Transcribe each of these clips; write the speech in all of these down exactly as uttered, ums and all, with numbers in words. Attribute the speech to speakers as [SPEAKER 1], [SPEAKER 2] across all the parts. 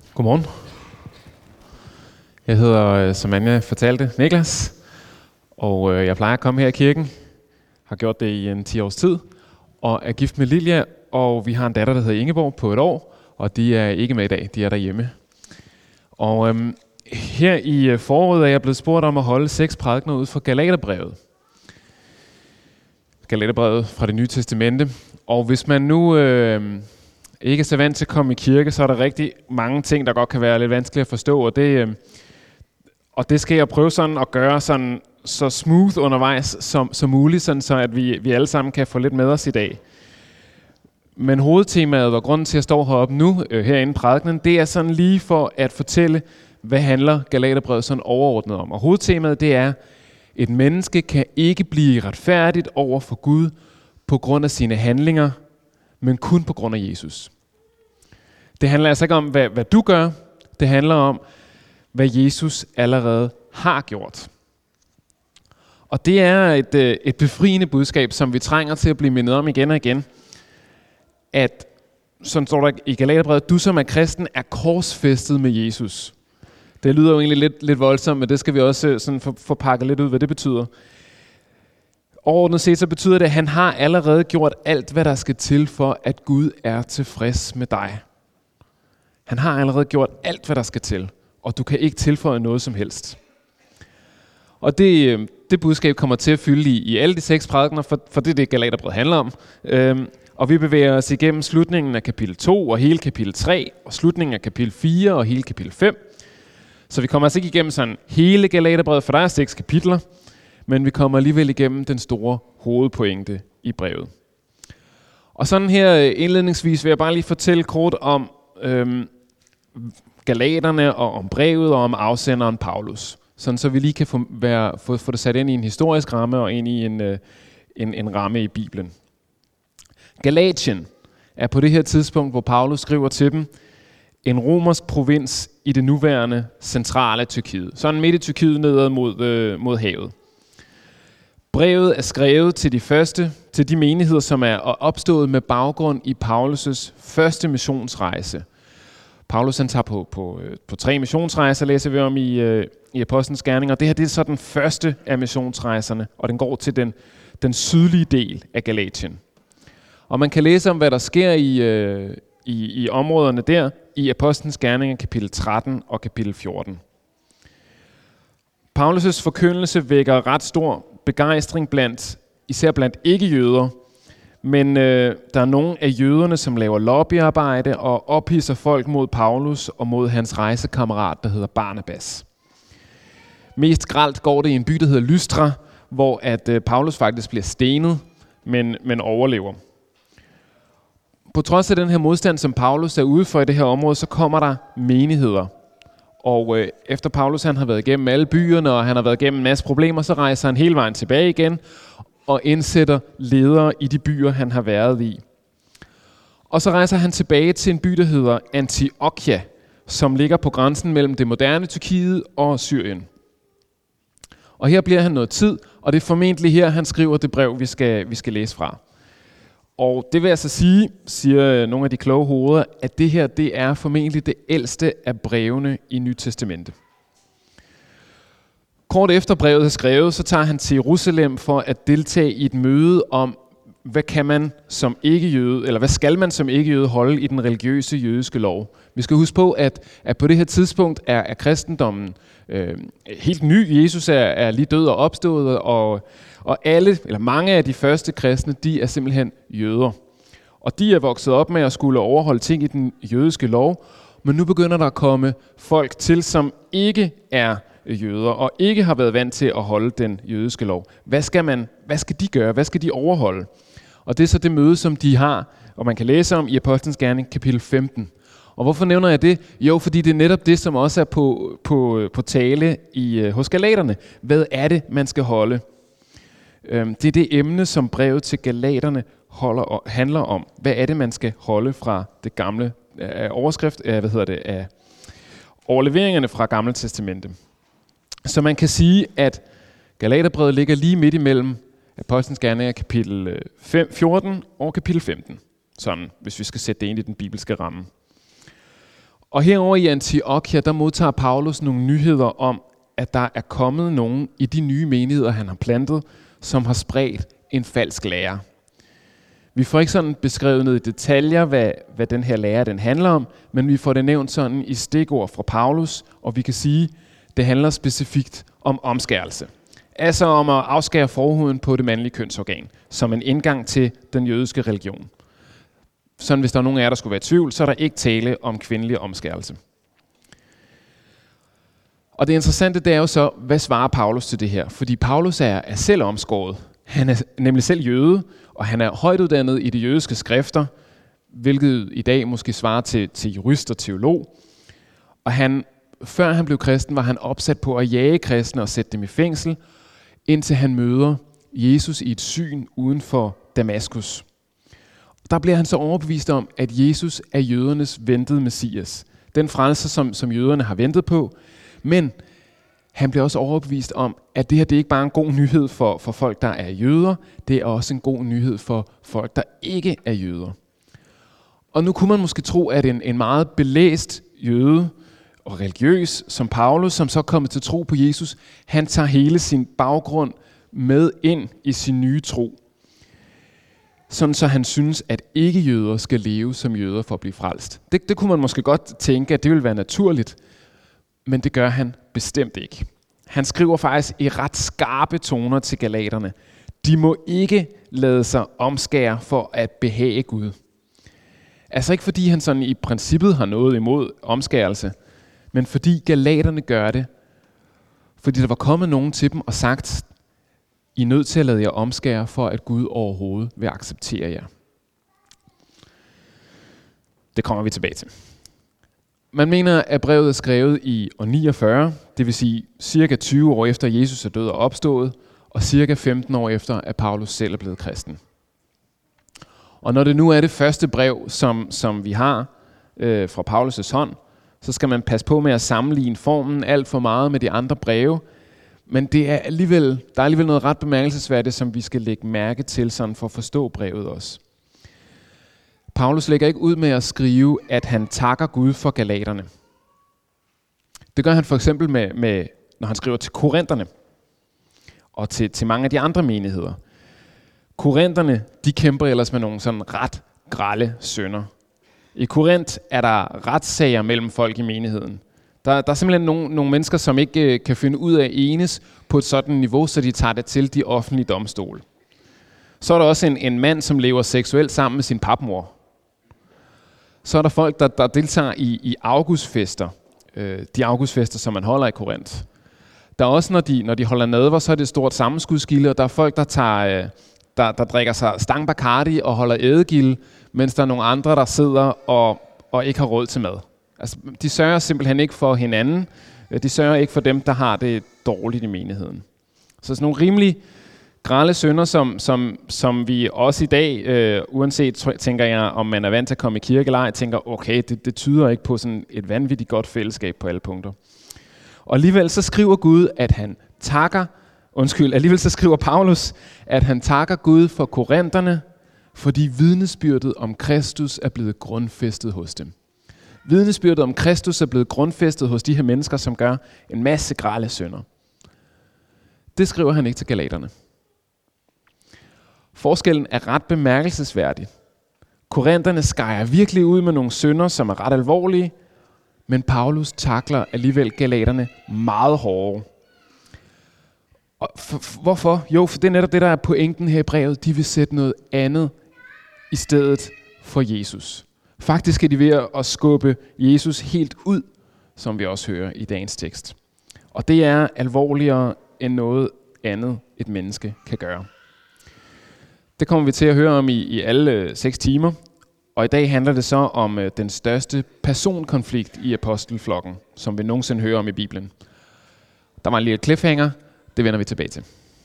[SPEAKER 1] Godmorgen. Jeg hedder, som Anja fortalte, Niklas, og jeg plejer at komme her i kirken. Har gjort det i en ti års tid, og er gift med Lilja, og vi har en datter, der hedder Ingeborg, på et år, og de er ikke med i dag, de er derhjemme. Og øhm, her i foråret er jeg blevet spurgt om at holde seks prædikener ud fra Galaterbrevet. Galaterbrevet fra Det Nye Testamente. Og hvis man nu øh, ikke er så vant til at komme i kirke, så er der rigtig mange ting, der godt kan være lidt vanskeligt at forstå. Og det, øh, og det skal jeg prøve sådan at gøre sådan, så smooth undervejs som, som muligt, sådan så at vi, vi alle sammen kan få lidt med os i dag. Men hovedtemaet, og grunden til at stå heroppe nu, øh, herinde i prædikenen, det er sådan lige for at fortælle, hvad handler Galaterbrevet sådan overordnet om. Og hovedtemaet, det er, et menneske kan ikke blive retfærdigt over for Gud på grund af sine handlinger, men kun på grund af Jesus. Det handler altså ikke om, hvad, hvad du gør. Det handler om, hvad Jesus allerede har gjort. Og det er et, et befriende budskab, som vi trænger til at blive mindet om igen og igen. At, sådan står der i Galaterbrevet, du som er kristen er korsfæstet med Jesus. Det lyder jo egentlig lidt, lidt voldsomt, men det skal vi også sådan få, få pakket lidt ud, hvad det betyder. Overordnet set så betyder det, at han har allerede gjort alt, hvad der skal til for, at Gud er tilfreds med dig. Han har allerede gjort alt, hvad der skal til, og du kan ikke tilføje noget som helst. Og det, det budskab kommer til at fylde i, i alle de seks prædikener, for, for det er det, Galaterbrevet handler om. Øhm, og vi bevæger os igennem slutningen af kapitel to og hele kapitel tre, og slutningen af kapitel fire og hele kapitel fem. Så vi kommer altså ikke igennem sådan hele Galaterbrevet, for der er seks kapitler, men vi kommer alligevel igennem den store hovedpointe i brevet. Og sådan her indledningsvis vil jeg bare lige fortælle kort om øhm, Galaterne og om brevet og om afsenderen Paulus. Sådan så vi lige kan få, være, få, få det sat ind i en historisk ramme og ind i en, øh, en, en ramme i Bibelen. Galatien er på det her tidspunkt, hvor Paulus skriver til dem, en romersk provins i det nuværende centrale Tyrkiet. Sådan midt i Tyrkiet nedad mod, øh, mod havet. Brevet er skrevet til de første, til de menigheder, som er opstået med baggrund i Paulus' første missionsrejse. Paulus han tager på, på, på tre missionsrejser, læser vi om i, øh, i Apostlenes Gerninger. Det her det er så den første af missionsrejserne, og den går til den, den sydlige del af Galatien. Og man kan læse om, hvad der sker i, øh, i, i områderne der, i Apostlenes Gerninger kapitel tretten og kapitel fjorten. Paulus' forkyndelse vækker ret stor begejstring blandt, især blandt ikke-jøder, men øh, der er nogle af jøderne, som laver lobbyarbejde og ophidser folk mod Paulus og mod hans rejsekammerat, der hedder Barnabas. Mest grelt går det i en by, der hedder Lystra, hvor at øh, Paulus faktisk bliver stenet, men, men overlever. På trods af den her modstand, som Paulus er ude for i det her område, så kommer der menigheder. Og øh, efter Paulus han har været igennem alle byerne, og han har været igennem en masse problemer, så rejser han hele vejen tilbage igen, og indsætter ledere i de byer, han har været i. Og så rejser han tilbage til en by, der hedder Antiochia, som ligger på grænsen mellem det moderne Tyrkiet og Syrien. Og her bliver han noget tid, og det er formentlig her, han skriver det brev, vi skal, vi skal læse fra. Og det vil altså sige, siger nogle af de kloge hoveder, at det her det er formentlig det ældste af brevene i Nyt Testamente. Kort efter brevet er skrevet, så tager han til Jerusalem for at deltage i et møde om, hvad kan man som ikke-jøde, eller hvad skal man som ikke-jøde holde i den religiøse jødiske lov. Vi skal huske på, at, at på det her tidspunkt er, er kristendommen øh, helt ny. Jesus er, er lige død og opstået, og, og alle, eller mange af de første kristne, de er simpelthen jøder. Og de er vokset op med at skulle overholde ting i den jødiske lov, men nu begynder der at komme folk til, som ikke er jøder, og ikke har været vant til at holde den jødiske lov. Hvad skal man, hvad skal de gøre? Hvad skal de overholde? Og det er så det møde, som de har, og man kan læse om i Apostlenes Gerning, kapitel femten. Og hvorfor nævner jeg det? Jo, fordi det er netop det, som også er på, på, på tale i, hos galaterne. Hvad er det, man skal holde? Det er det emne, som brevet til galaterne holder, handler om. Hvad er det, man skal holde fra det gamle af overskrift, af, hvad hedder det, af overleveringerne fra Gamle Testamente? Så man kan sige, at Galaterbrevet ligger lige midt imellem Apostlenes Gerninger kapitel fjorten og kapitel femten. Sådan, hvis vi skal sætte det ind i den bibelske ramme. Og herover i Antiochia, der modtager Paulus nogle nyheder om, at der er kommet nogen i de nye menigheder, han har plantet, som har spredt en falsk lære. Vi får ikke sådan beskrevet ned i detaljer, hvad, hvad den her lære den handler om, men vi får det nævnt sådan i stikord fra Paulus, og vi kan sige, at det handler specifikt om omskærelse. Altså om at afskære forhuden på det mandlige kønsorgan, som en indgang til den jødiske religion. Sådan hvis der er nogen af jer, der skulle være i tvivl, så er der ikke tale om kvindelig omskærelse. Og det interessante, det er jo så, hvad svarer Paulus til det her? Fordi Paulus er, er selv omskåret. Han er nemlig selv jøde, og han er højt uddannet i de jødiske skrifter, hvilket i dag måske svarer til, til jurist og teolog. Og han, før han blev kristen, var han opsat på at jage kristne og sætte dem i fængsel, indtil han møder Jesus i et syn uden for Damaskus. Der bliver han så overbevist om, at Jesus er jødernes ventede Messias. Den frelser, som, som jøderne har ventet på. Men han bliver også overbevist om, at det her det er ikke bare en god nyhed for, for folk, der er jøder. Det er også en god nyhed for folk, der ikke er jøder. Og nu kunne man måske tro, at en, en meget belæst jøde og religiøs som Paulus, som så er kommet til tro på Jesus, han tager hele sin baggrund med ind i sin nye tro. Sådan så han synes, at ikke-jøder skal leve som jøder for at blive frelst. Det, det kunne man måske godt tænke, at det ville være naturligt, men det gør han bestemt ikke. Han skriver faktisk i ret skarpe toner til galaterne. De må ikke lade sig omskære for at behage Gud. Altså ikke fordi han sådan i princippet har noget imod omskærelse, men fordi galaterne gør det, fordi der var kommet nogen til dem og sagt, I er nødt til at lade jer omskære, for at Gud overhovedet vil acceptere jer. Det kommer vi tilbage til. Man mener, at brevet er skrevet i år niogfyrre, det vil sige cirka tyve år efter Jesus er død og opstået, og cirka femten år efter, at Paulus selv er blevet kristen. Og når det nu er det første brev, som, som vi har øh, fra Paulus' hånd, så skal man passe på med at sammenligne formen alt for meget med de andre breve, men det er alligevel, der er alligevel noget ret bemærkelsesværdigt, som vi skal lægge mærke til sådan for at forstå brevet også. Paulus lægger ikke ud med at skrive, at han takker Gud for galaterne. Det gør han for eksempel, med, med, når han skriver til korinterne og til, til mange af de andre menigheder. Korinterne, de kæmper ellers med nogle sådan ret grelle synder. I Korint er der retssager mellem folk i menigheden. Der, der er simpelthen nogle, nogle mennesker, som ikke øh, kan finde ud af at enes på et sådan niveau, så de tager det til de offentlige domstole. Så er der også en, en mand, som lever seksuelt sammen med sin papmor. Så er der folk, der, der deltager i, i augustfester. Øh, de augustfester, som man holder i Korint. Der er også, når de, når de holder nadver, så er det et stort sammenskudskilde, og der er folk, der, tager, øh, der, der drikker sig stang Bacardi og holder ædegilde, mens der er nogle andre, der sidder og, og ikke har råd til mad. Altså, de sørger simpelthen ikke for hinanden. De sørger ikke for dem, der har det dårligt i menigheden. Så sådan nogle rimelig grelle synder, som, som, som vi også i dag, øh, uanset tænker jeg, om man er vant til at komme i kirke eller ej, tænker, okay, det, det tyder ikke på sådan et vanvittigt godt fællesskab på alle punkter. Og alligevel så skriver Gud, at han takker, undskyld, alligevel så skriver Paulus, at han takker Gud for korinterne, fordi vidnesbyrdet om Kristus er blevet grundfæstet hos dem. Vidnesbyrdet om Kristus er blevet grundfæstet hos de her mennesker, som gør en masse grelle synder. Det skriver han ikke til galaterne. Forskellen er ret bemærkelsesværdig. Korinterne skærer virkelig ud med nogle synder, som er ret alvorlige, men Paulus takler alligevel galaterne meget hårdere. Og for, for, hvorfor? Jo, for det er netop det, der er pointen her i brevet. De vil sætte noget andet i stedet for Jesus. Faktisk er de ved at skubbe Jesus helt ud, som vi også hører i dagens tekst. Og det er alvorligere end noget andet, et menneske kan gøre. Det kommer vi til at høre om i, i alle seks timer. Og i dag handler det så om øh, den største personkonflikt i apostelflokken, som vi nogensinde hører om i Bibelen. Der var en lille cliffhanger, det vender vi tilbage til.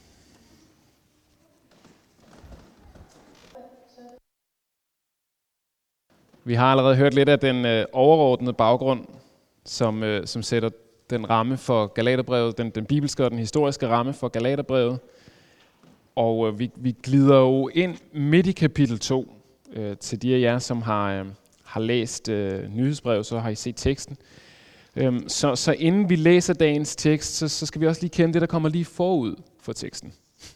[SPEAKER 1] Vi har allerede hørt lidt af den øh, overordnede baggrund, som, øh, som sætter den ramme for Galaterbrevet, den, den bibelske og den historiske ramme for Galaterbrevet. Og øh, vi, vi glider jo ind midt i kapitel to, øh, til de af jer, som har, øh, har læst øh, nyhedsbrevet, så har I set teksten. Øhm, så, så inden vi læser dagens tekst, så, så skal vi også lige kende det, der kommer lige forud for teksten.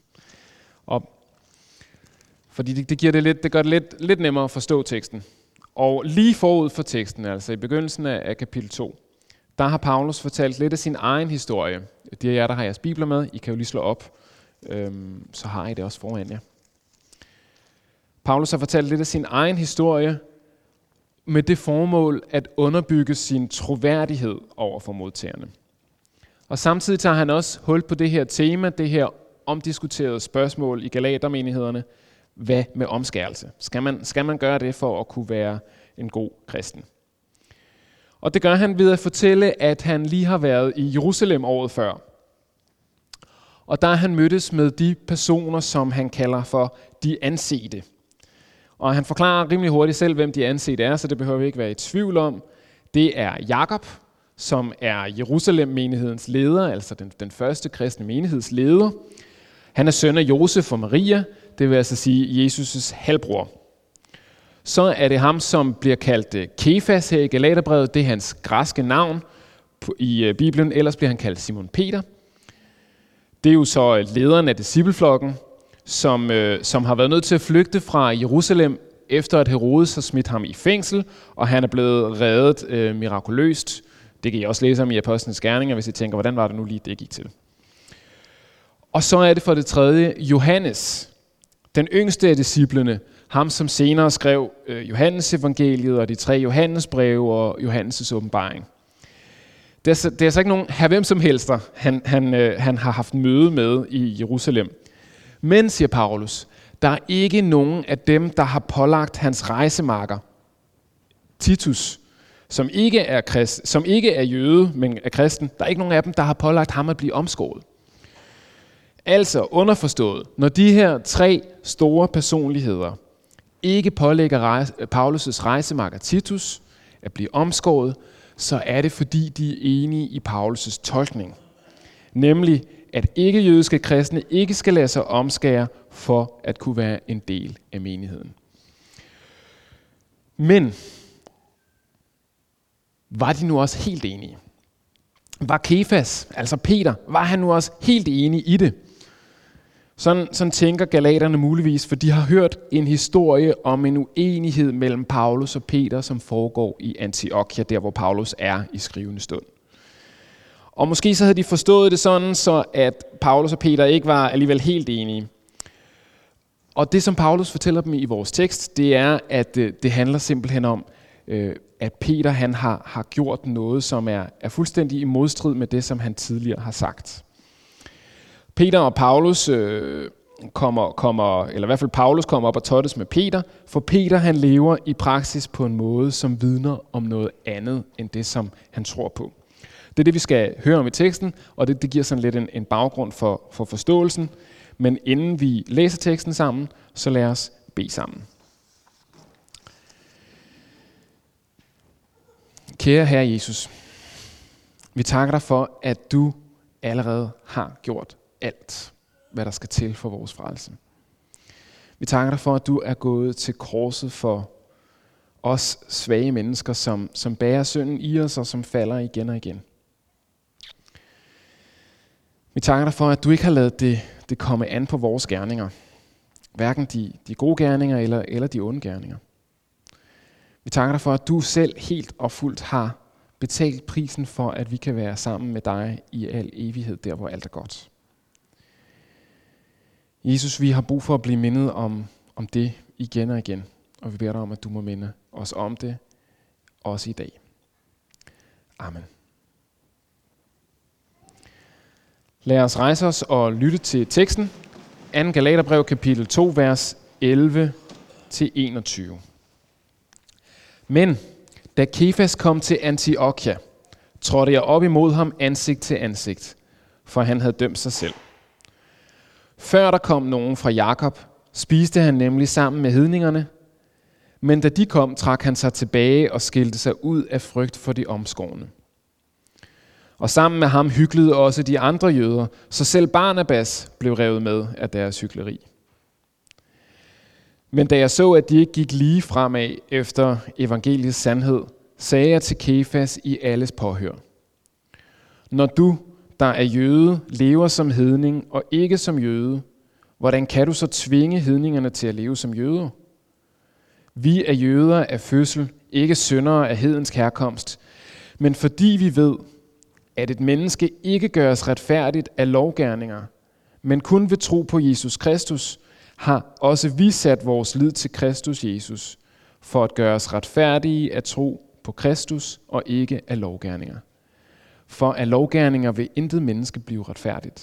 [SPEAKER 1] Og, fordi det, det, giver det, lidt, det gør det lidt, lidt nemmere at forstå teksten. Og lige forud for teksten, altså i begyndelsen af, af kapitel to, der har Paulus fortalt lidt af sin egen historie. De af jer, der har jeres bibler med, I kan jo lige slå op, øhm, så har I det også foran jer. Paulus har fortalt lidt af sin egen historie, med det formål at underbygge sin troværdighed over for modtagerne. Og samtidig tager han også hul på det her tema, det her omdiskuterede spørgsmål i Galatermenighederne. Hvad med omskærelse? Skal man, skal man gøre det for at kunne være en god kristen? Og det gør han ved at fortælle, at han lige har været i Jerusalem året før. Og der har han mødtes med de personer, som han kalder for de ansete. Og han forklarer rimelig hurtigt selv, hvem de ansete er, så det behøver vi ikke være i tvivl om. Det er Jakob, som er Jerusalem-menighedens leder, altså den, den første kristne menighedsleder. Han er søn af Josef og Maria, det vil altså sige Jesus' halvbror. Så er det ham, som bliver kaldt Kefas her i Galaterbrevet. Det er hans græske navn i Bibelen, ellers bliver han kaldt Simon Peter. Det er jo så lederen af discipleflokken, som, øh, som har været nødt til at flygte fra Jerusalem, efter at Herodes har smidt ham i fængsel, og han er blevet reddet øh, mirakuløst. Det kan I også læse om i Apostlenes Gerninger, hvis I tænker, hvordan var det nu lige, det gik til. Og så er det for det tredje Johannes, den yngste af disciplene, ham som senere skrev øh, Johannes evangeliet og de tre Johannes breve og Johannes' åbenbaring. Det er, så, det er så ikke nogen her hvem som helst, han, han, øh, han har haft møde med i Jerusalem. Men, siger Paulus, der er ikke nogen af dem, der har pålagt hans rejsemarker, Titus, som ikke er, krist, som ikke er jøde, men er kristen, der er ikke nogen af dem, der har pålagt ham at blive omskåret. Altså underforstået, når de her tre store personligheder ikke pålægger rejse, Paulus' rejsemarker Titus at blive omskåret, så er det fordi, de er enige i Paulus' tolkning. Nemlig, at ikke-jødiske kristne ikke skal lade sig omskære for at kunne være en del af menigheden. Men var de nu også helt enige? Var Kefas, altså Peter, var han nu også helt enig i det? Sådan, sådan tænker galaterne muligvis, for de har hørt en historie om en uenighed mellem Paulus og Peter, som foregår i Antiochia, der hvor Paulus er i skrivende stund. Og måske så havde de forstået det sådan, så at Paulus og Peter ikke var alligevel helt enige. Og det, som Paulus fortæller dem i vores tekst, det er, at det handler simpelthen om, at Peter han har, har gjort noget, som er, er fuldstændig i modstrid med det, som han tidligere har sagt. Peter og Paulus øh, kommer, kommer, eller i hvert fald Paulus kommer op og tottes med Peter, for Peter han lever i praksis på en måde, som vidner om noget andet, end det, som han tror på. Det er det, vi skal høre om i teksten, og det, det giver sådan lidt en, en baggrund for, for forståelsen. Men inden vi læser teksten sammen, så lad os bede sammen. Kære Herre Jesus, vi takker dig for, at du allerede har gjort alt, hvad der skal til for vores frelse. Vi takker dig for, at du er gået til korset for os svage mennesker, som, som bærer synden i os og som falder igen og igen. Vi takker dig for, at du ikke har ladet det, det komme an på vores gerninger. Hverken de, de gode gerninger eller, eller de onde gerninger. Vi takker dig for, at du selv helt og fuldt har betalt prisen for, at vi kan være sammen med dig i al evighed, der hvor alt er godt. Jesus, vi har brug for at blive mindet om, om det igen og igen, og vi beder dig om, at du må minde os om det, også i dag. Amen. Lad os rejse os og lytte til teksten. anden Galaterbrev, kapitel to, vers elleve til enogtyve. Men da Kefas kom til Antiochia, trådte jeg op imod ham ansigt til ansigt, for han havde dømt sig selv. Før der kom nogen fra Jakob, spiste han nemlig sammen med hedningerne, men da de kom, trak han sig tilbage og skilte sig ud af frygt for de omskårne. Og sammen med ham hyklede også de andre jøder, så selv Barnabas blev revet med af deres hykleri. Men da jeg så, at de ikke gik lige fremad efter evangeliets sandhed, sagde jeg til Kefas i alles påhør: Når du, der er jøde, lever som hedning og ikke som jøde, hvordan kan du så tvinge hedningerne til at leve som jøder? Vi er jøder af fødsel, ikke syndere af hedensk herkomst, men fordi vi ved, at et menneske ikke gøres retfærdigt af lovgerninger, men kun ved tro på Jesus Kristus, har også vi sat vores lid til Kristus Jesus, for at gøre os retfærdige af tro på Kristus og ikke af lovgerninger. For af lovgerninger vil intet menneske blive retfærdigt.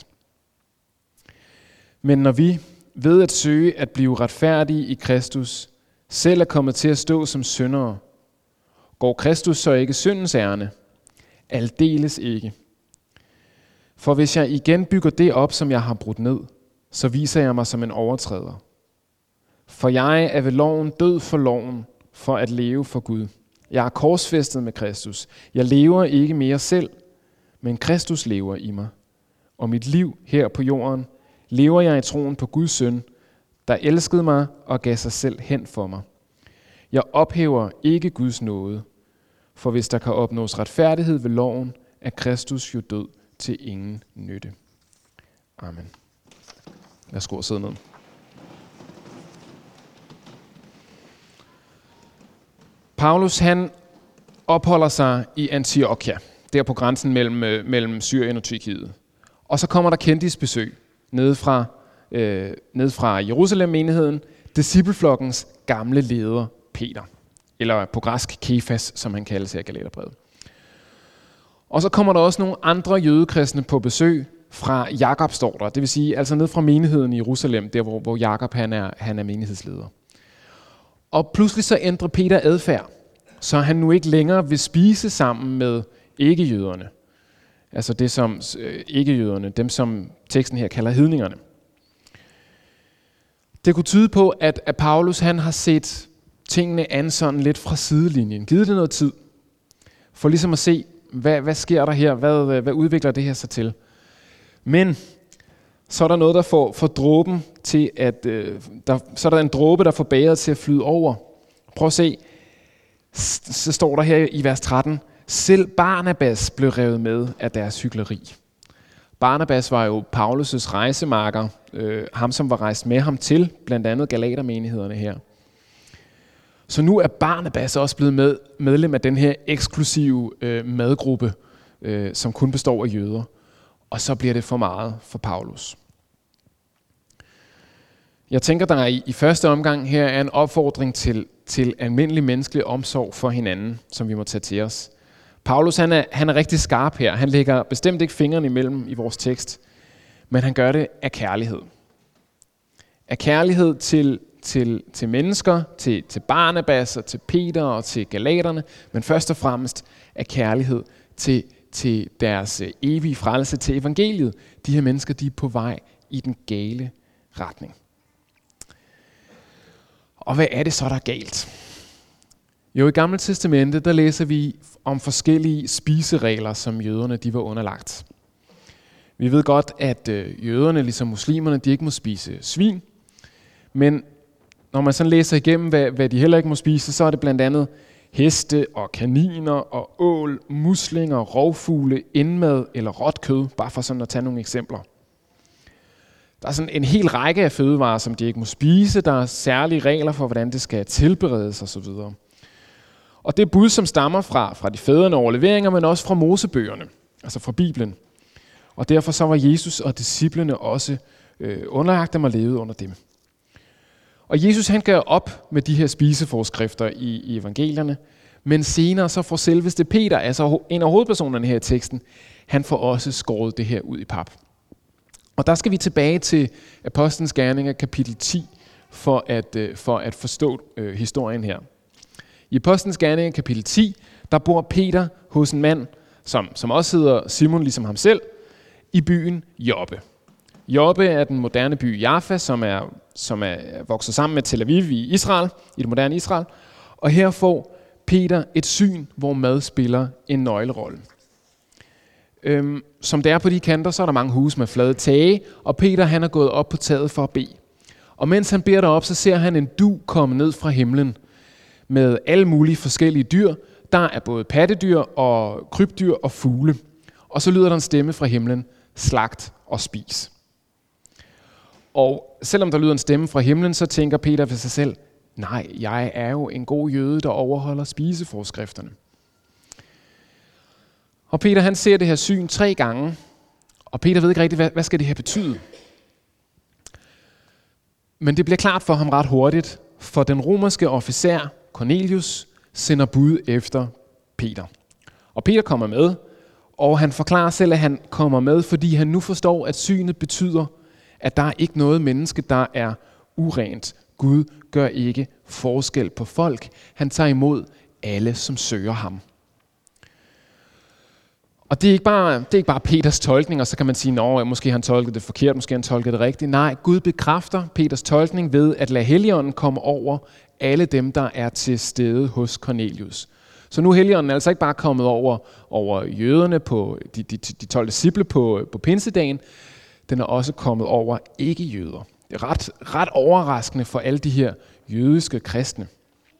[SPEAKER 1] Men når vi ved at søge at blive retfærdige i Kristus, selv er kommet til at stå som syndere, går Kristus så ikke syndens ærne? Aldeles ikke. For hvis jeg igen bygger det op, som jeg har brudt ned, så viser jeg mig som en overtræder. For jeg er ved loven død for loven, for at leve for Gud. Jeg er korsfæstet med Kristus. Jeg lever ikke mere selv, men Kristus lever i mig. Og mit liv her på jorden lever jeg i troen på Guds søn, der elskede mig og gav sig selv hen for mig. Jeg ophæver ikke Guds nåde, for hvis der kan opnås retfærdighed ved loven, er Kristus jo død til ingen nytte. Amen. Værsgo at sidde ned. Paulus han opholder sig i Antiochia, der på grænsen mellem, mellem Syrien og Tyrkiet. Og så kommer der kendisbesøg nede fra, øh, nede fra Jerusalem-menigheden, discipleflokkens gamle leder Peter, eller på græsk Kefas, som han kaldes her i Galaterbrevet. Og så kommer der også nogle andre jødekristne på besøg fra Jakob, står der. Det vil sige, altså ned fra menigheden i Jerusalem, der hvor, hvor Jakob han er, han er menighedsleder. Og pludselig så ændrer Peter adfærd, så han nu ikke længere vil spise sammen med ikke-jøderne. Altså det som øh, ikke-jøderne, dem som teksten her kalder hedningerne. Det kunne tyde på, at, at Paulus han har set tingene an sådan lidt fra sidelinjen. Givet det noget tid, for ligesom at se, hvad, hvad sker der her? Hvad, hvad udvikler det her sig til? Men så er der noget, der får, får dråben til at... Øh, der, så er der en dråbe, der får bægeret til at flyde over. Prøv at se. Så står der her i vers tretten. Selv Barnabas blev revet med af deres hykleri. Barnabas var jo Paulus' rejsemarker. Øh, ham, som var rejst med ham til blandt andet Galatermenighederne her. Så nu er Barnabas også blevet med, medlem af den her eksklusive øh, madgruppe, øh, som kun består af jøder. Og så bliver det for meget for Paulus. Jeg tænker, der i, i første omgang her er en opfordring til, til almindelig menneskelig omsorg for hinanden, som vi må tage til os. Paulus han er, han er rigtig skarp her. Han lægger bestemt ikke fingrene imellem i vores tekst, men han gør det af kærlighed. Af kærlighed til, til, til mennesker, til, til Barnabas og til Peter og til galaterne, men først og fremmest af kærlighed til til deres evige frelse, til evangeliet. De her mennesker, de er på vej i den gale retning. Og hvad er det så, der er galt? Jo, i Gamle Testamente, der læser vi om forskellige spiseregler, som jøderne de var underlagt. Vi ved godt, at jøderne, ligesom muslimerne, de ikke må spise svin. Men når man sådan læser igennem, hvad, hvad de heller ikke må spise, så er det blandt andet heste og kaniner og ål, muslinger, rovfugle, indmad eller råt kød, bare for sådan at tage nogle eksempler. Der er sådan en hel række af fødevarer, som de ikke må spise. Der er særlige regler for, hvordan det skal tilberedes osv. Og det er bud, som stammer fra, fra de fædrene overleveringer, men også fra Mosebøgerne, altså fra Bibelen. Og derfor så var Jesus og disciplene også øh, underlagt dem og levede under dem. Og Jesus han gør op med de her spiseforskrifter i, i evangelierne, men senere så får selveste Peter, altså en af hovedpersonerne her i teksten, han får også skåret det her ud i pap. Og der skal vi tilbage til Apostlenes Gerninger kapitel ti, for at, for at forstå øh, historien her. I Apostlenes Gerninger kapitel ti, der bor Peter hos en mand, som, som også hedder Simon ligesom ham selv, i byen Joppe. Joppe er den moderne by Jaffa, som er, som er vokset sammen med Tel Aviv i Israel, i det moderne Israel. Og her får Peter et syn, hvor mad spiller en nøglerolle. Øhm, som det er på de kanter, så er der mange huse med flade tage, og Peter han er gået op på taget for at bede. Og mens han beder derop, så ser han en dug komme ned fra himlen med alle mulige forskellige dyr. Der er både pattedyr og krybdyr og fugle. Og så lyder der en stemme fra himlen, slagt og spis. Og selvom der lyder en stemme fra himlen, så tænker Peter ved sig selv, nej, jeg er jo en god jøde, der overholder spiseforskrifterne. Og Peter han ser det her syn tre gange, og Peter ved ikke rigtigt, hvad, hvad skal det her betyde? Men det bliver klart for ham ret hurtigt, for den romerske officer Cornelius sender bud efter Peter. Og Peter kommer med, og han forklarer selv, at han kommer med, fordi han nu forstår, at synet betyder, at der er ikke noget menneske, der er urent. Gud gør ikke forskel på folk. Han tager imod alle, som søger ham. Og det er ikke bare, det er ikke bare Peters tolkning, og så kan man sige, at måske han tolkede det forkert, måske han tolkede det rigtigt. Nej, Gud bekræfter Peters tolkning ved at lade Helligånden komme over alle dem, der er til stede hos Cornelius. Så nu er Helligånden altså ikke bare kommet over, over jøderne, på de, de, de tolv disciple på, på pinsedagen, den er også kommet over ikke-jøder. Det er ret, ret overraskende for alle de her jødiske kristne.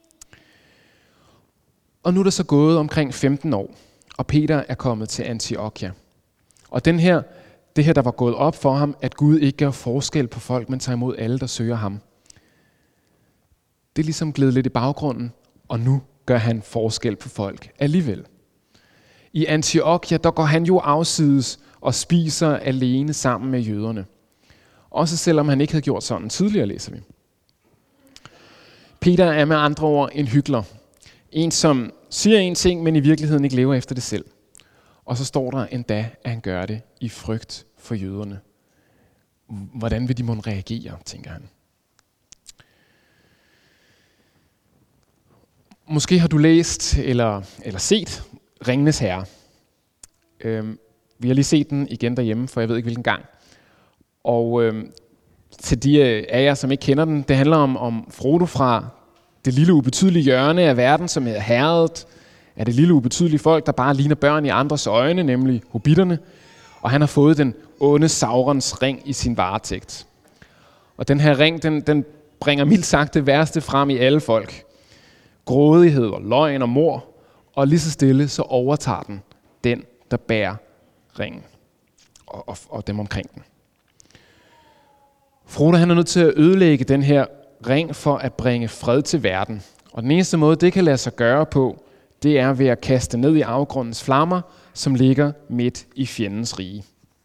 [SPEAKER 1] Og nu er der så gået omkring femten år, og Peter er kommet til Antiochia. Og den her, det her, der var gået op for ham, at Gud ikke gør forskel på folk, men tager imod alle, der søger ham. Det er ligesom glædet lidt i baggrunden, og nu gør han forskel på folk alligevel. I Antiochia, der går han jo afsides og spiser alene sammen med jøderne. Også selvom han ikke havde gjort sådan tidligere, læser vi. Peter er med andre ord en hykler. En, som siger en ting, men i virkeligheden ikke lever efter det selv. Og så står der endda, at han gør det i frygt for jøderne. Hvordan vil de mon reagere, tænker han. Måske har du læst eller, eller set Ringenes Herre. Øhm, vi har lige set den igen derhjemme, for jeg ved ikke hvilken gang. Og øhm, til de af jer, som ikke kender den, det handler om, om Frodo fra det lille ubetydelige hjørne af verden, som er herredet af det lille ubetydelige folk, der bare ligner børn i andres øjne, nemlig hobitterne. Og han har fået den onde Saurons ring i sin varetægt. Og den her ring, den, den bringer mildt sagt det værste frem i alle folk. Grådighed og løgn og mord, og lige så stille så overtager den den, der bærer ringen og, og, og dem omkring den. Frodo han er nødt til at ødelægge den her ring for at bringe fred til verden. Og den eneste måde, det kan lade sig gøre på, det er ved at kaste ned i afgrundens flammer, som ligger midt i fjendens rige.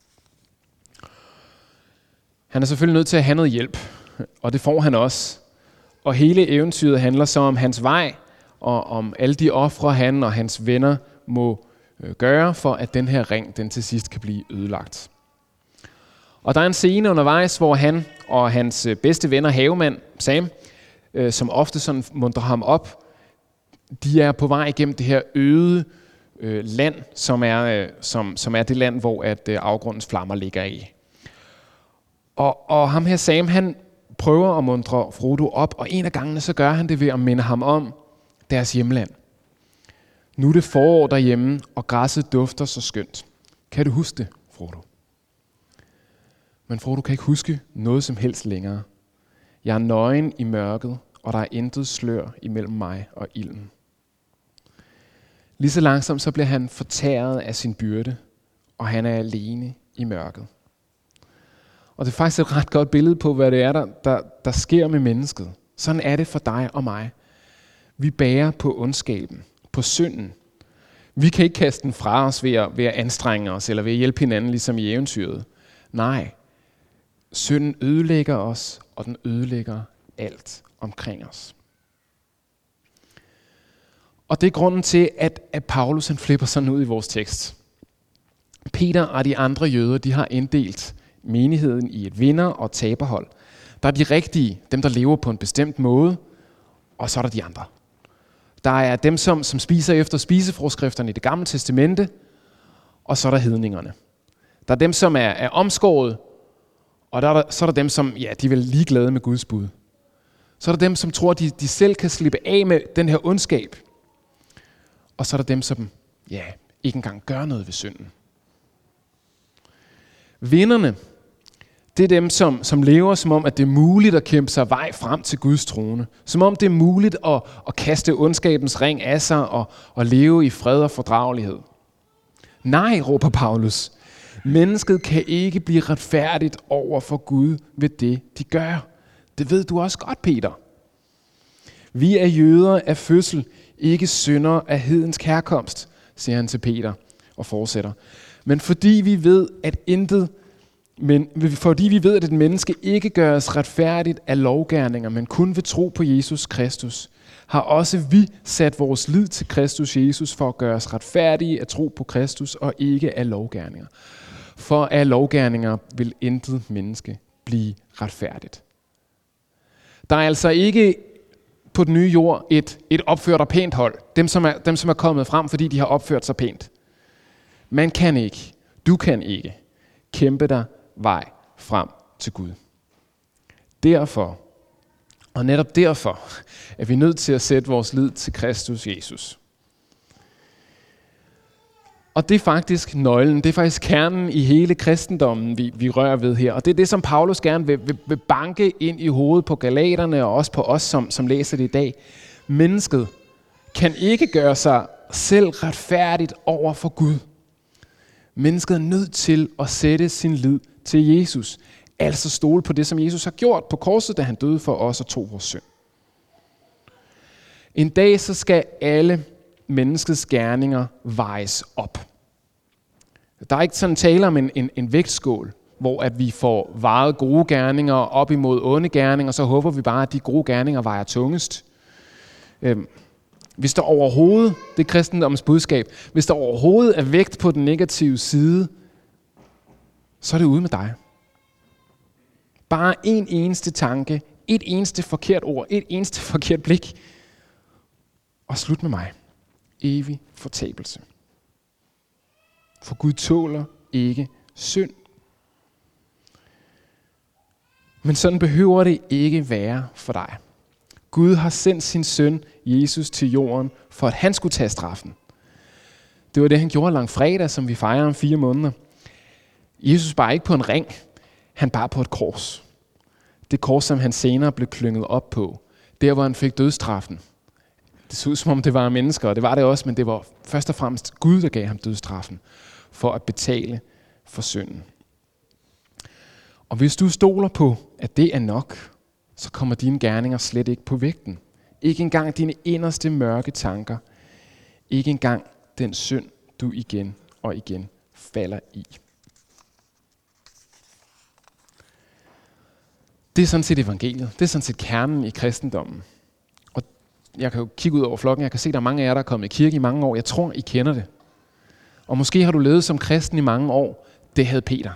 [SPEAKER 1] Han er selvfølgelig nødt til at have noget hjælp, og det får han også. Og hele eventyret handler så om hans vej, og om alle de ofre, han og hans venner må gøre, for at den her ring, den til sidst kan blive ødelagt. Og der er en scene undervejs, hvor han og hans bedste venner, havemand Sam, som ofte sådan muntrer ham op, de er på vej igennem det her øde land, som er, som, som er det land, hvor at afgrundens flammer ligger i. Og, og ham her Sam, han prøver at muntre Frodo op, og en af gangene så gør han det ved at minde ham om deres hjemland. Nu er det forår derhjemme, og græsset dufter så skønt. Kan du huske det, Frodo? Men Frodo kan ikke huske noget som helst længere. Jeg er nøgen i mørket, og der er intet slør imellem mig og ilden. Lige så langsomt så bliver han fortæret af sin byrde, og han er alene i mørket. Og det er faktisk et ret godt billede på, hvad det er, der, der, der sker med mennesket. Sådan er det for dig og mig. Vi bærer på ondskaben, på synden. Vi kan ikke kaste den fra os ved at, ved at anstrenge os, eller ved at hjælpe hinanden, ligesom i eventyret. Nej, synden ødelægger os, og den ødelægger alt omkring os. Og det er grunden til, at, at Paulus han flipper sådan ud i vores tekst. Peter og de andre jøder, de har inddelt menigheden i et vinder- og taberhold. Der er de rigtige, dem der lever på en bestemt måde, og så er der de andre. Der er dem, som, som spiser efter spiseforskrifterne i det gamle testamente, og så er der hedningerne. Der er dem, som er, er omskåret, og der er der, så er der dem, som ja, de er vel ligeglade med Guds bud. Så er der dem, som tror, at de, de selv kan slippe af med den her ondskab. Og så er der dem, som ja, ikke engang gør noget ved synden. Vinderne, Det er dem, som, som lever som om, at det er muligt at kæmpe sig vej frem til Guds trone. Som om det er muligt at, at kaste ondskabens ring af sig og, og leve i fred og fordragelighed. Nej, råber Paulus. Mennesket kan ikke blive retfærdigt over for Gud ved det, de gør. Det ved du også godt, Peter. Vi er jøder af fødsel, ikke syndere af hedensk herkomst, siger han til Peter og fortsætter. Men fordi vi ved, at intet, men fordi vi ved, at et menneske ikke gøres retfærdigt af lovgerninger, men kun ved tro på Jesus Kristus, har også vi sat vores lid til Kristus Jesus for at gøre os retfærdige at tro på Kristus og ikke af lovgerninger. For af lovgerninger vil intet menneske blive retfærdigt. Der er altså ikke på den nye jord et, et opført og pænt hold. Dem som, er, dem, som er kommet frem, fordi de har opført sig pænt. Man kan ikke, du kan ikke, kæmpe dig vej frem til Gud. Derfor, og netop derfor, er vi nødt til at sætte vores lid til Kristus Jesus. Og det er faktisk nøglen, det er faktisk kernen i hele kristendommen, vi, vi rører ved her. Og det er det, som Paulus gerne vil, vil, vil banke ind i hovedet på galaterne og også på os, som, som læser det i dag. Mennesket kan ikke gøre sig selv retfærdigt over for Gud. Mennesket er nødt til at sætte sin lid til Jesus. Altså stole på det, som Jesus har gjort på korset, da han døde for os og tog vores synd. En dag så skal alle menneskets gerninger vejes op. Der er ikke sådan tale om en, en, en vægtskål, hvor at vi får vejet gode gerninger op imod onde gerninger, og så håber vi bare, at de gode gerninger vejer tungest. Øhm, hvis der overhovedet, det er kristendommens budskab, hvis der overhovedet er vægt på den negative side, så er det ude med dig. Bare en eneste tanke, et eneste forkert ord, et eneste forkert blik, og slut med mig. Evig fortabelse. For Gud tåler ikke synd. Men sådan behøver det ikke være for dig. Gud har sendt sin søn Jesus til jorden, for at han skulle tage straffen. Det var det, han gjorde langfredag, som vi fejrer om fire måneder. Jesus bar ikke på en ring, han bar på et kors. Det kors, som han senere blev klynget op på. Der, hvor han fik dødsstraffen. Det så ud som om det var mennesker, og det var det også, men det var først og fremmest Gud, der gav ham dødsstraffen for at betale for synden. Og hvis du stoler på, at det er nok, så kommer dine gerninger slet ikke på vægten. Ikke engang dine inderste mørke tanker. Ikke engang den synd, du igen og igen falder i. Det er sådan set evangeliet. Det er sådan set kernen i kristendommen. Og jeg kan jo kigge ud over flokken. Jeg kan se, at der er mange af jer, der er kommet i kirke i mange år. Jeg tror, I kender det. Og måske har du levet som kristen i mange år. Det havde Peter.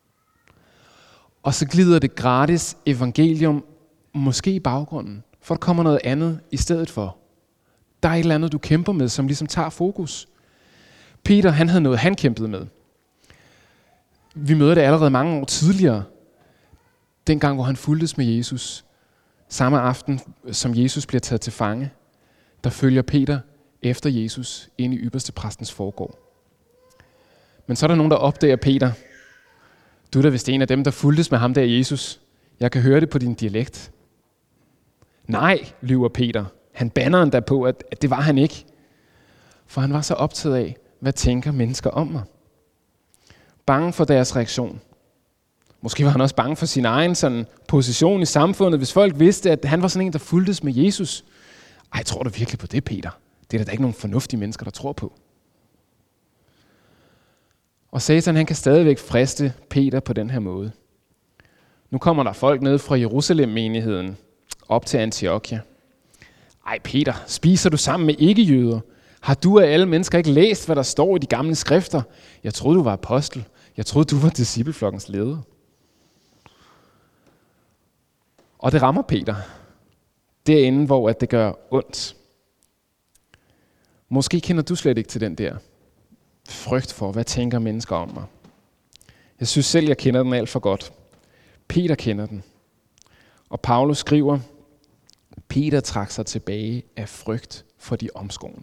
[SPEAKER 1] Og så glider det gratis evangelium måske i baggrunden. For der kommer noget andet i stedet for. Der er et eller andet, du kæmper med, som ligesom tager fokus. Peter, han havde noget, han kæmpede med. Vi møder det allerede mange år tidligere. Dengang, hvor han fulgtes med Jesus. Samme aften, som Jesus bliver taget til fange, der følger Peter efter Jesus ind i ypperste præstens forgård. Men så er der nogen, der opdager Peter. Du er da vist en af dem, der fulgtes med ham der Jesus. Jeg kan høre det på din dialekt. Nej, lyver Peter. Han bander endda på, at, at det var han ikke. For han var så optaget af, hvad tænker mennesker om mig. Bange for deres reaktion. Måske var han også bange for sin egen sådan, position i samfundet, hvis folk vidste, at han var sådan en, der fulgtes med Jesus. Ej, tror du virkelig på det, Peter? Det er der da ikke nogen fornuftige mennesker, der tror på. Og Satan, han kan stadigvæk friste Peter på den her måde. Nu kommer der folk ned fra Jerusalem-menigheden op til Antiochia. Ej, Peter, spiser du sammen med ikke-jøder? Har du af alle mennesker ikke læst, hvad der står i de gamle skrifter? Jeg troede, du var apostel. Jeg troede, du var discipleflokkens leder. Og det rammer Peter. Derinde, hvor at det gør ondt. Måske kender du slet ikke til den der frygt for, hvad tænker mennesker om mig. Jeg synes selv, jeg kender den alt for godt. Peter kender den. Og Paulus skriver, Peter trak sig tilbage af frygt for de omskårne.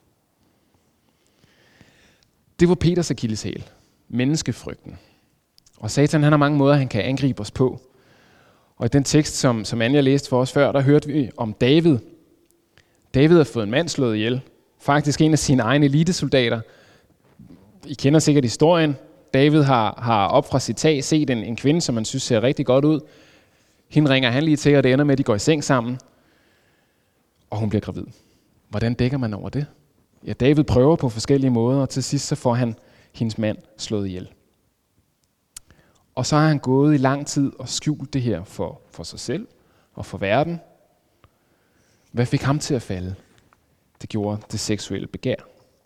[SPEAKER 1] Det var Peters akilleshæl. Menneskefrygten. Og Satan, han har mange måder, han kan angribe os på. Og i den tekst, som, som Anja læste for os før, der hørte vi om David. David har fået en mand slået ihjel. Faktisk en af sine egne elitesoldater. I kender sikkert historien. David har, har op fra sit tag set en, en kvinde, som man synes ser rigtig godt ud. Hende ringer han lige til, og det ender med, at de går i seng sammen. Og hun bliver gravid. Hvordan dækker man over det? Ja, David prøver på forskellige måder, og til sidst så får han hendes mand slået ihjel. Og så har han gået i lang tid og skjult det her for, for sig selv og for verden. Hvad fik ham til at falde? Det gjorde det seksuelle begær.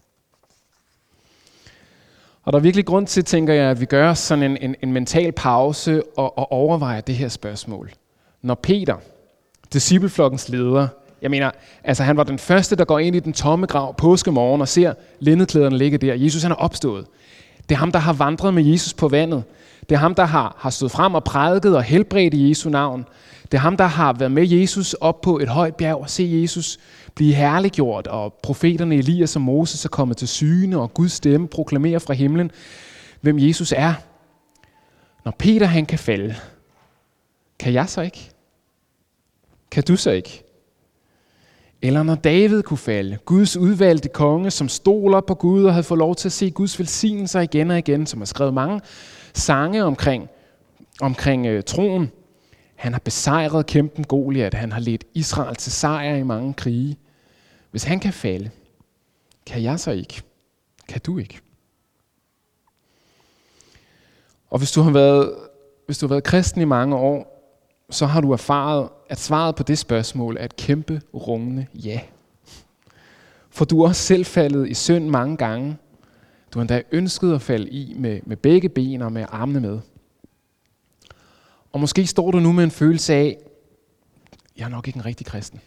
[SPEAKER 1] Og der er virkelig grund til, tænker jeg, at vi gør sådan en, en, en mental pause og, og overvejer det her spørgsmål. Når Peter, discipleflokkens leder, jeg mener, altså han var den første, der går ind i den tomme grav påskemorgen og ser linnedklæderne ligge der. Jesus, han er opstået. Det er ham, der har vandret med Jesus på vandet. Det er ham, der har, har stået frem og prædiket og helbredt i Jesu navn. Det er ham, der har været med Jesus op på et højt bjerg og se Jesus blive herliggjort, og profeterne Elias og Moses er kommet til syne, og Guds stemme proklamerer fra himlen, hvem Jesus er. Når Peter han kan falde, kan jeg så ikke? Kan du så ikke? Eller når David kunne falde, Guds udvalgte konge, som stoler på Gud og havde fået lov til at se Guds velsignelser igen og igen, som har skrevet mange sange omkring, omkring øh, troen. Han har besejret kæmpen Goliat, han har ledt Israel til sejr i mange krige. Hvis han kan falde, kan jeg så ikke? Kan du ikke? Og hvis du har været, hvis du har været kristen i mange år, så har du erfaret, at svaret på det spørgsmål er et kæmpe rungende ja. For du er også selv faldet i synd mange gange. Du har endda ønsket at falde i med, med begge ben og med armene med. Og måske står du nu med en følelse af, jeg er nok ikke en rigtig kristen.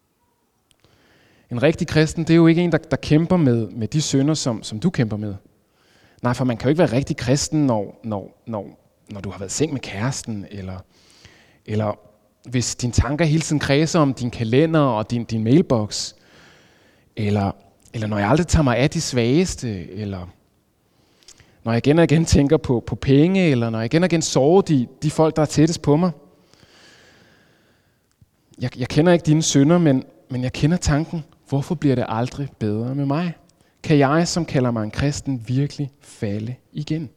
[SPEAKER 1] En rigtig kristen, det er jo ikke en, der, der kæmper med, med de synder, som, som du kæmper med. Nej, for man kan jo ikke være rigtig kristen, når, når, når, når du har været i seng med kæresten, eller, eller hvis dine tanker hele tiden kredser om din kalender og din, din mailbox, eller, eller når jeg aldrig tager mig af de svageste, eller når jeg igen og igen tænker på, på penge, eller når jeg igen og igen sover de, de folk, der er tættest på mig. Jeg, jeg kender ikke dine synder, men, men jeg kender tanken, hvorfor bliver det aldrig bedre med mig? Kan jeg, som kalder mig en kristen, virkelig falde igen?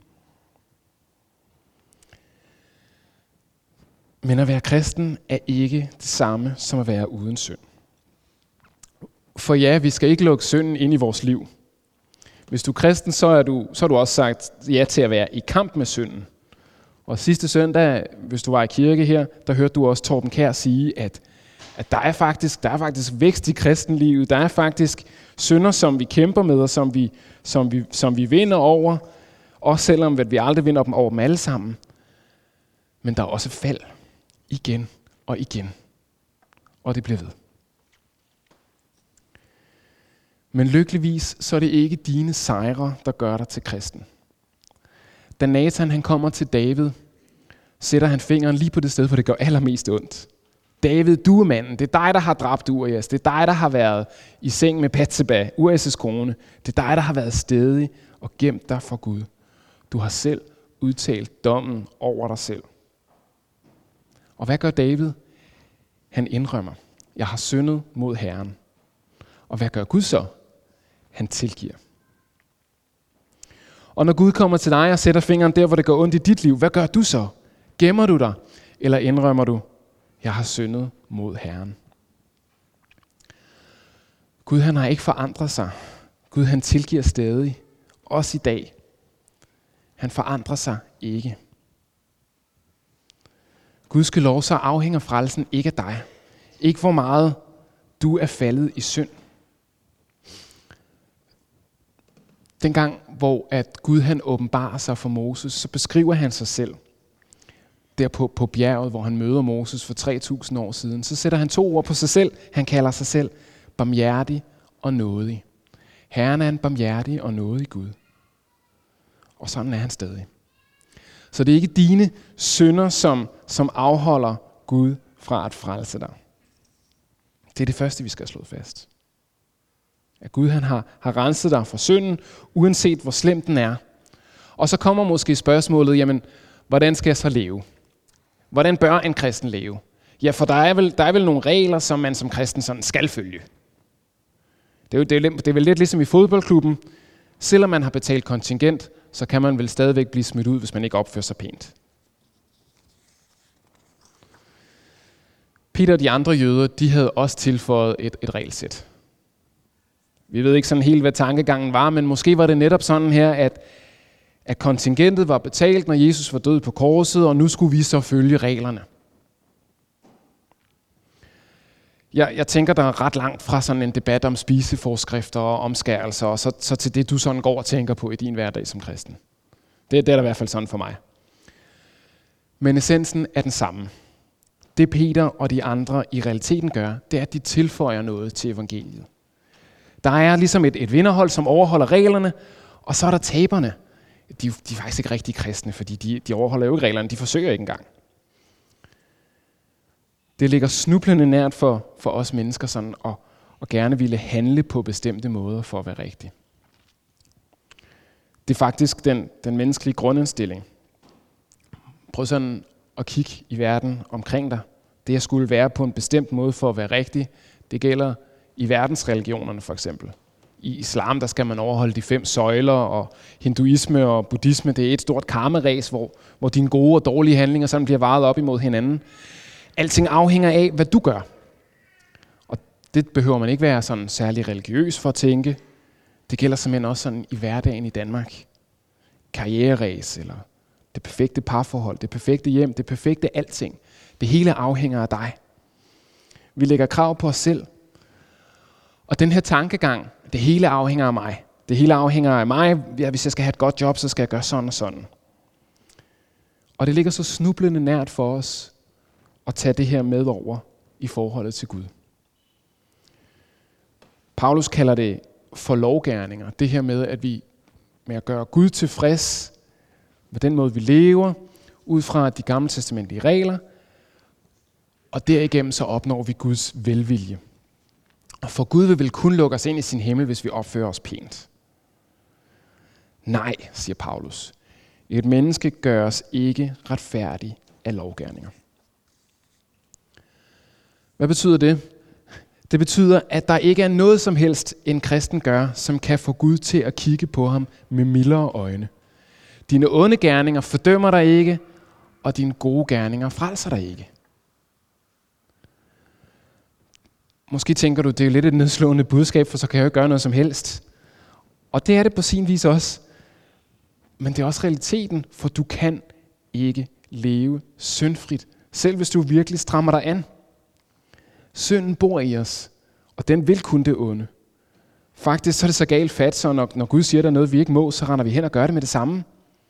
[SPEAKER 1] Men at være kristen er ikke det samme som at være uden synd. For ja, vi skal ikke lukke synden ind i vores liv. Hvis du er kristen, så er du, så har du også sagt ja til at være i kamp med synden. Og sidste søndag, hvis du var i kirke her, der hørte du også Torben Kjær sige, at, at der, er faktisk, der er faktisk vækst i kristenlivet. Der er faktisk synder, som vi kæmper med, og som vi, som vi, som vi vinder over. Også selvom vi aldrig vinder dem over dem alle sammen. Men der er også fald. Igen og igen. Og det bliver ved. Men lykkeligvis, så er det ikke dine sejre, der gør dig til kristen. Da Nathan han kommer til David, sætter han fingeren lige på det sted, hvor det gør allermest ondt. David, du er manden. Det er dig, der har dræbt Urias. Det er dig, der har været i seng med Batseba, Urias' kone. Det er dig, der har været stædig og gemt dig for Gud. Du har selv udtalt dommen over dig selv. Og hvad gør David? Han indrømmer, jeg har syndet mod Herren. Og hvad gør Gud så? Han tilgiver. Og når Gud kommer til dig og sætter fingeren der, hvor det går ondt i dit liv, hvad gør du så? Gemmer du dig? Eller indrømmer du, jeg har syndet mod Herren? Gud han har ikke forandret sig. Gud han tilgiver stadig. Også i dag. Han forandrer sig ikke. Guds lov så afhænger frelsen ikke af dig. Ikke hvor meget du er faldet i synd. Dengang, hvor at Gud han åbenbarer sig for Moses, så beskriver han sig selv. Der på, på bjerget, hvor han møder Moses for tre tusind år siden, så sætter han to ord på sig selv. Han kalder sig selv barmhjertig og nådig. Herren er en barmhjertig og nådig Gud. Og sådan er han stadig. Så det er ikke dine synder, som, som afholder Gud fra at frelse dig. Det er det første, vi skal slå fast. At Gud han har, har renset dig fra synden, uanset hvor slem den er. Og så kommer måske spørgsmålet, jamen, hvordan skal jeg så leve? Hvordan bør en kristen leve? Ja, for der er vel, der er vel nogle regler, som man som kristen sådan skal følge. Det er, jo, det, er, det er vel lidt ligesom i fodboldklubben. Selvom man har betalt kontingent, så kan man vel stadigvæk blive smidt ud, hvis man ikke opfører sig pænt. Peter og de andre jøder, de havde også tilføjet et, et regelsæt. Vi ved ikke sådan helt, hvad tankegangen var, men måske var det netop sådan her, at, at kontingentet var betalt, når Jesus var død på korset, og nu skulle vi så følge reglerne. Jeg, jeg tænker, der er ret langt fra sådan en debat om spiseforskrifter og omskærelser, og så, så til det, du sådan går og tænker på i din hverdag som kristen. Det, det er der i hvert fald sådan for mig. Men essensen er den samme. Det Peter og de andre i realiteten gør, det er, at de tilføjer noget til evangeliet. Der er ligesom et, et vinderhold, som overholder reglerne, og så er der taberne. De, de er faktisk ikke rigtig kristne, fordi de, de overholder jo ikke reglerne, de forsøger ikke engang. Det ligger snublende nært for, for os mennesker sådan at, at gerne ville handle på bestemte måder for at være rigtig. Det er faktisk den, den menneskelige grundindstilling. Prøv sådan at kigge i verden omkring dig. Det at skulle være på en bestemt måde for at være rigtig, det gælder i verdensreligionerne for eksempel. I islam, der skal man overholde de fem søjler, og hinduisme og buddhisme, det er et stort karma-ræs, hvor, hvor dine gode og dårlige handlinger sådan bliver vejet op imod hinanden. Alting afhænger af, hvad du gør. Og det behøver man ikke være sådan særlig religiøs for at tænke. Det gælder simpelthen også sådan i hverdagen i Danmark. Karriereræs, eller det perfekte parforhold, det perfekte hjem, det perfekte alting. Det hele afhænger af dig. Vi lægger krav på os selv. Og den her tankegang, det hele afhænger af mig. Det hele afhænger af mig. Ja, hvis jeg skal have et godt job, så skal jeg gøre sådan og sådan. Og det ligger så snublende nært for os at tage det her med over i forholdet til Gud. Paulus kalder det for lovgerninger. Det her med, at vi med at gøre Gud tilfreds med den måde, vi lever, ud fra de gamle testamentlige regler, og derigennem så opnår vi Guds velvilje. For Gud vil vel kun lukke os ind i sin himmel, hvis vi opfører os pænt. Nej, siger Paulus. Et menneske gøres ikke retfærdig af lovgerninger. Hvad betyder det? Det betyder, at der ikke er noget som helst, en kristen gør, som kan få Gud til at kigge på ham med mildere øjne. Dine onde gerninger fordømmer dig ikke, og dine gode gerninger frelser dig ikke. Måske tænker du, det er lidt et nedslående budskab, for så kan jeg jo ikke gøre noget som helst. Og det er det på sin vis også. Men det er også realiteten, for du kan ikke leve syndfrit, selv hvis du virkelig strammer dig an. Synden bor i os, og den vil kun det onde. Faktisk så er det så galt fat, så når, når Gud siger, at der er noget, vi ikke må, så render vi hen og gør det med det samme.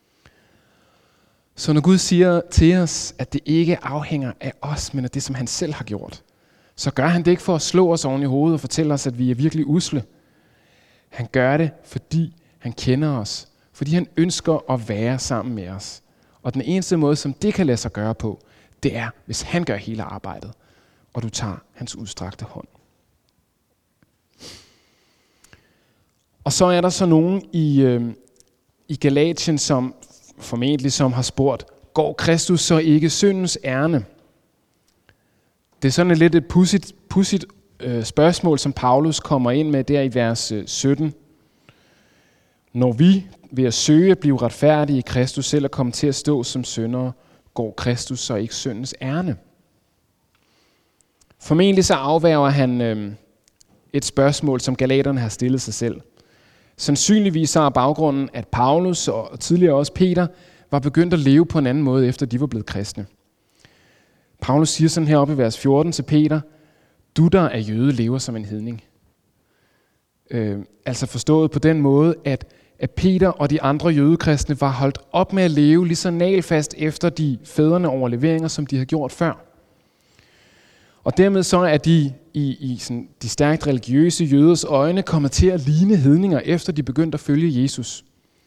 [SPEAKER 1] Så når Gud siger til os, at det ikke afhænger af os, men af det, som han selv har gjort, så gør han det ikke for at slå os oven i hovedet og fortælle os, at vi er virkelig usle. Han gør det, fordi han kender os, fordi han ønsker at være sammen med os. Og den eneste måde, som det kan lade sig gøre på, det er, hvis han gør hele arbejdet, og du tager hans udstrakte hånd. Og så er der så nogen i, øh, i Galatien, som formentlig som har spurgt, går Kristus så ikke syndens ærne? Det er sådan et lidt et pudsigt, pudsigt øh, spørgsmål, som Paulus kommer ind med der i vers øh, sytten. Når vi ved at søge at blive retfærdige i Kristus selv og komme til at stå som syndere, går Kristus så ikke syndens ærne? Formentlig så afværger han øh, et spørgsmål, som galaterne har stillet sig selv. Sandsynligvis så er baggrunden, at Paulus og tidligere også Peter var begyndt at leve på en anden måde, efter de var blevet kristne. Paulus siger sådan her oppe i vers fjorten til Peter, du der er jøde lever som en hedning. Øh, altså forstået på den måde, at, at Peter og de andre jødekristne var holdt op med at leve lige så nagelfast efter de fædrene overleveringer, som de havde gjort før. Og dermed så er de i, i sådan de stærkt religiøse jøders øjne kommet til at ligne hedninger, efter de begyndte at følge Jesus.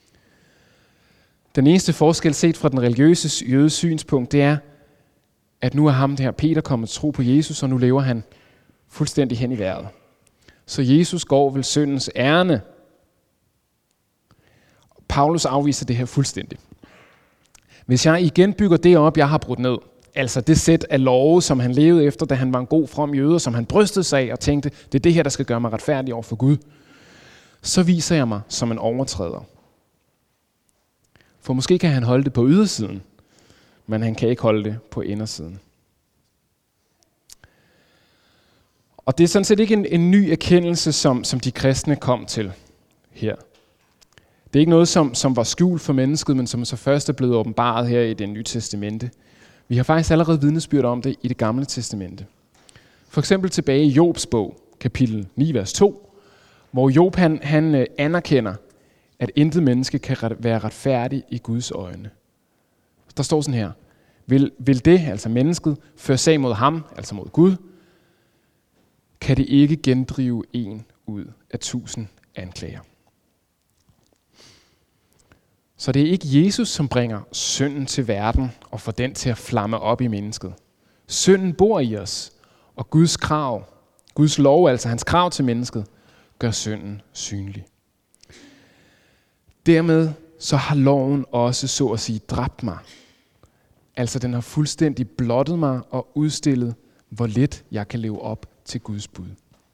[SPEAKER 1] Den eneste forskel set fra den religiøse jødes synspunkt, det er, at nu er ham der Peter kommet til tro på Jesus, og nu lever han fuldstændig hen i vejret. Så Jesus går vel syndens ærne. Paulus afviser det her fuldstændig. Hvis jeg igen bygger det op, jeg har brudt ned, altså det sæt af love, som han levede efter, da han var en god from jøde, som han brystede sig af og tænkte, det er det her, der skal gøre mig retfærdig over for Gud, så viser jeg mig som en overtræder. For måske kan han holde det på ydersiden, men han kan ikke holde det på indersiden. Og det er sådan set ikke en, en ny erkendelse, som, som de kristne kom til her. Det er ikke noget, som, som var skjult for mennesket, men som så først er blevet åbenbaret her i Det Nye Testamente. Vi har faktisk allerede vidnesbyrd om det i Det Gamle Testamente. For eksempel tilbage i Jobs bog, kapitel ni, vers to, hvor Job han, han anerkender, at intet menneske kan være retfærdig i Guds øjne. Der står sådan her: Vil, vil det, altså mennesket, føre sag mod ham, altså mod Gud, kan det ikke gendrive en ud af tusind anklager. Så det er ikke Jesus, som bringer synden til verden og får den til at flamme op i mennesket. Synden bor i os, og Guds krav, Guds lov, altså hans krav til mennesket, gør synden synlig. Dermed så har loven også, så at sige, dræbt mig. Altså den har fuldstændig blottet mig og udstillet, hvor lidt jeg kan leve op til Guds bud.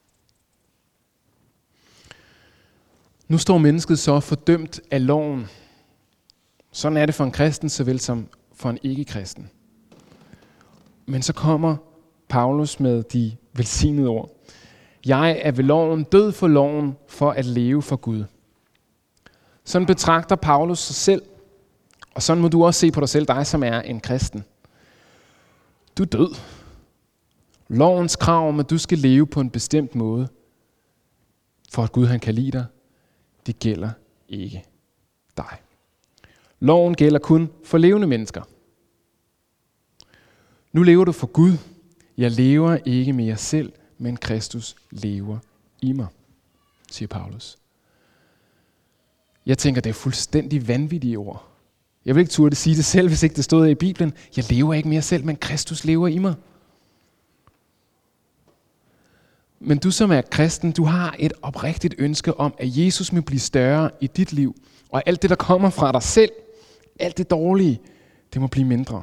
[SPEAKER 1] Nu står mennesket så fordømt af loven. Sådan er det for en kristen, såvel som for en ikke-kristen. Men så kommer Paulus med de velsignede ord. Jeg er ved loven død for loven for at leve for Gud. Sådan betragter Paulus sig selv, og sådan må du også se på dig selv, dig som er en kristen. Du er død. Lovens krav om, at du skal leve på en bestemt måde, for at Gud han kan lide dig, det gælder ikke dig. Loven gælder kun for levende mennesker. Nu lever du for Gud. Jeg lever ikke mere selv, men Kristus lever i mig, siger Paulus. Jeg tænker, det er fuldstændig vanvittige ord. Jeg vil ikke turde sige det selv, hvis ikke det stod i Bibelen. Jeg lever ikke mere selv, men Kristus lever i mig. Men du som er kristen, du har et oprigtigt ønske om, at Jesus må blive større i dit liv. Og alt det, der kommer fra dig selv, alt det dårlige, det må blive mindre.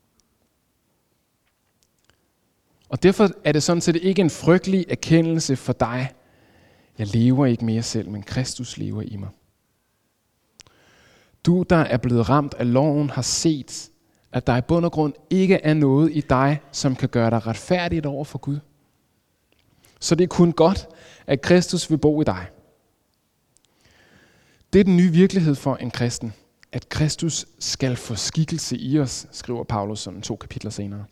[SPEAKER 1] Og derfor er det sådan set ikke en frygtelig erkendelse for dig. Jeg lever ikke mere selv, men Kristus lever i mig. Du, der er blevet ramt af loven, har set, at der i bund og grund ikke er noget i dig, som kan gøre dig retfærdigt over for Gud. Så det er kun godt, at Kristus vil bo i dig. Det er den nye virkelighed for en kristen, at Kristus skal få skikkelse i os, skriver Paulus sådan to kapitler senere.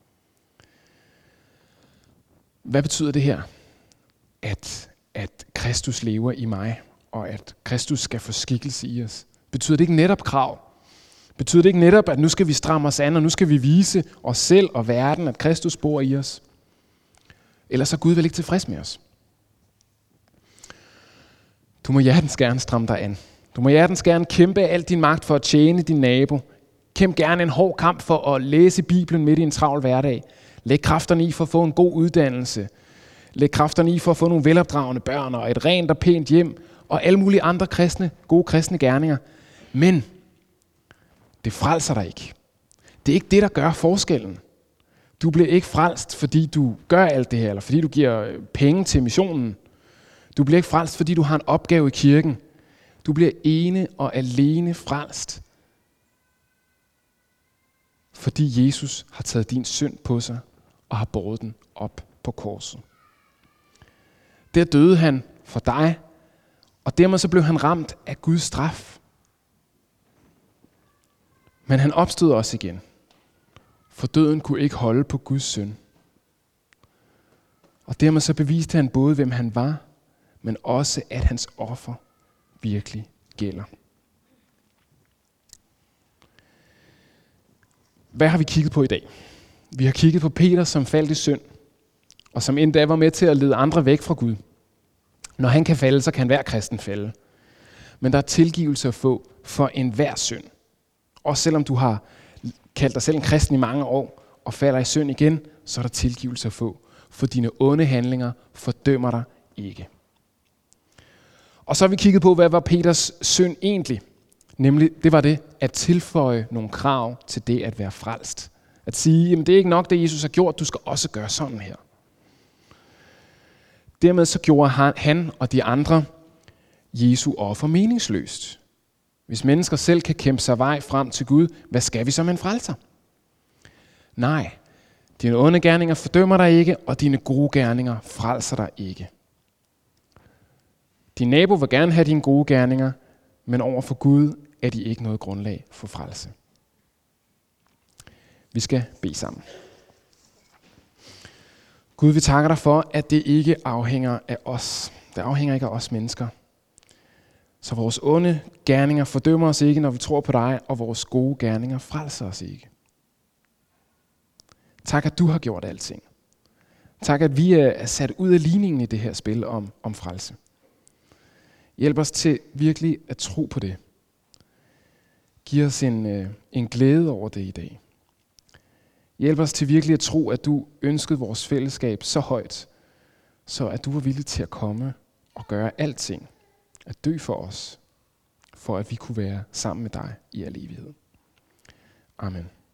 [SPEAKER 1] Hvad betyder det her? At, at Kristus lever i mig, og at Kristus skal få skikkelse i os. Betyder det ikke netop krav? Betyder det ikke netop, at nu skal vi stramme os an, og nu skal vi vise os selv og verden, at Kristus bor i os? Ellers er Gud vel ikke tilfreds med os. Du må hjertens gerne stramme dig an. Du må hjertens gerne kæmpe alt din magt for at tjene din nabo. Kæmp gerne en hård kamp for at læse Bibelen midt i en travl hverdag. Læg kræfterne i for at få en god uddannelse. Læg kræfterne i for at få nogle velopdragende børn og et rent og pænt hjem. Og alle mulige andre kristne, gode kristne gerninger. Men det frelser dig ikke. Det er ikke det, der gør forskellen. Du bliver ikke frelst, fordi du gør alt det her, eller fordi du giver penge til missionen. Du bliver ikke frelst, fordi du har en opgave i kirken. Du bliver ene og alene frelst, fordi Jesus har taget din synd på sig og har båret den op på korset. Der døde han for dig, og dermed så blev han ramt af Guds straf. Men han opstod også igen, for døden kunne ikke holde på Guds søn. Og dermed så beviste han både, hvem han var, men også, at hans offer virkelig gælder. Hvad har vi kigget på i dag? Vi har kigget på Peter, som faldt i synd, og som endda var med til at lede andre væk fra Gud. Når han kan falde, så kan hver kristen falde. Men der er tilgivelse at få for enhver synd. Også selvom du har kaldt dig selv en kristen i mange år, og falder i synd igen, så er der tilgivelse at få. For dine onde handlinger fordømmer dig ikke. Og så har vi kigget på, hvad var Peters synd egentlig? Nemlig, det var det at tilføje nogle krav til det at være frelst. At sige, jamen det er ikke nok det Jesus har gjort, du skal også gøre sådan her. Dermed så gjorde han og de andre Jesu offer meningsløst. Hvis mennesker selv kan kæmpe sig vej frem til Gud, hvad skal vi som en frelser? Nej, dine onde gerninger fordømmer dig ikke, og dine gode gerninger frelser dig ikke. Din nabo vil gerne have dine gode gerninger, men over for Gud er de ikke noget grundlag for frelse. Vi skal bede sammen. Gud, vi takker dig for, at det ikke afhænger af os. Det afhænger ikke af os mennesker. Så vores onde gerninger fordømmer os ikke, når vi tror på dig, og vores gode gerninger frelser os ikke. Tak, at du har gjort alting. Tak, at vi er sat ud af ligningen i det her spil om, om frelse. Hjælp os til virkelig at tro på det. Giv os en, en glæde over det i dag. Hjælp os til virkelig at tro, at du ønskede vores fællesskab så højt, så at du var villig til at komme og gøre alting, at dø for os, for at vi kunne være sammen med dig i al evighed. Amen.